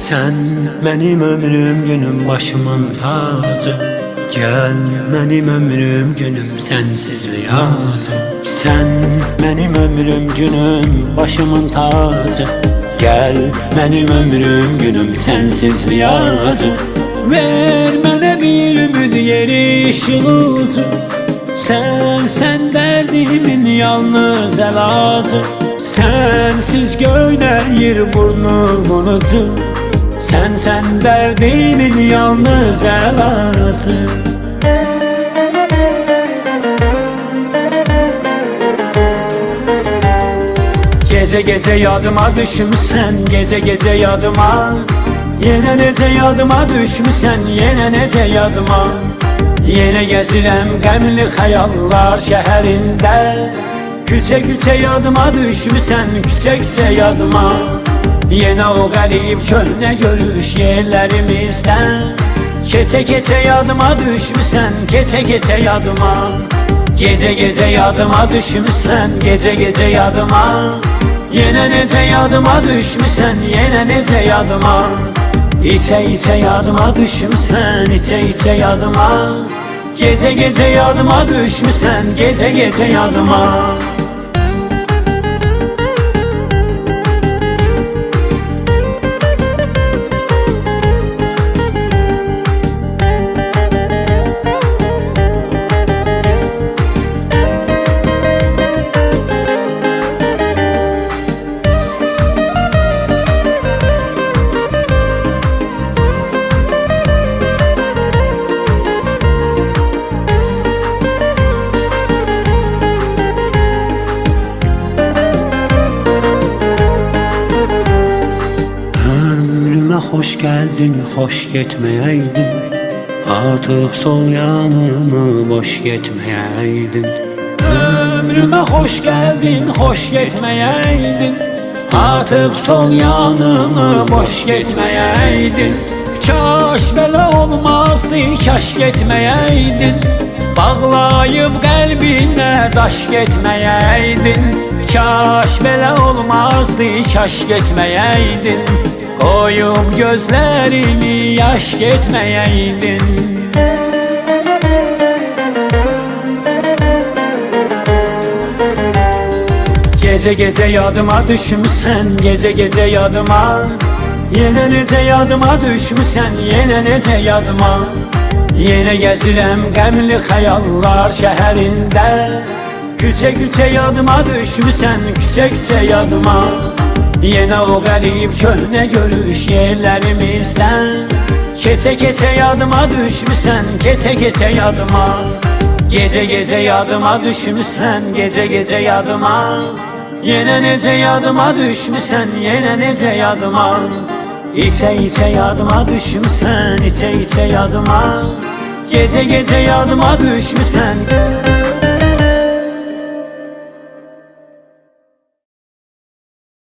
Sen benim ömrüm günüm başımın tacı. Gel benim ömrüm günüm sensizliğe acı. Sen benim ömrüm günüm başımın tacı. Gel benim ömrüm günüm sensizliğe acı. Ver bana bir ümid yeri ışılıcı. Sen derdimin yalnız elacı. Sensiz göynəyir burnumun ucu. Sen derdimin yalnız elacı. Gece gece yadıma düşmüsən, gece gece yadıma. Yine nece yadıma düşmüsən, yine nece yadıma. Yine gezirəm qəmli xəyallar şəhərində. Küçe küçe yadıma düşmüsən, küçe küçe yadıma. Yine o qərib köhnə görüş yerlərimizdən. Keçe keçe yadıma düşmüsən, keçe keçe yadıma. Gece gece yadıma düşmüsən, gece gece yadıma. Yine nece yadıma düşmüsən, yine nece yadıma. İçe içe yadıma düşmüsən, içe içe yadıma. Gece gece yadıma düşmüsən, gece gece yadıma. Hoş geldin, hoş gitmeyeydin. Atıp sol yanımı boş gitmeyeydin. Ömrüme hoş geldin, hoş gitmeyeydin. Atıp sol yanımı boş gitmeyeydin. Kaş belə olmazdı, kaş gitmeyeydin. Bağlayıp kalbine daş gitmeyeydin. Kaş belə olmazdı, kaş gitmeyeydin. Koyup gözlerini yaş getmeyeydin. Gece gece yadıma düşmüsən, gece gece yadıma. Yine nece yadıma düşmüsən, yine nece yadıma. Yine gezirəm qəmli xəyallar şəhərində. Küçe küçe yadıma düşmüsən, küçe küçe yadıma. Yine o qərib köhnə görüş yerlərimizdən. Keçe keçe yadıma düşmüsən, keçe keçe yadıma. Gece gece yadıma düşmüsən, gece gece yadıma. Yine nece yadıma düşmüsən, yine nece yadıma. İçe içe yadıma düşmüsən, içe içe yadıma. Gece gece yadıma düşmüsən.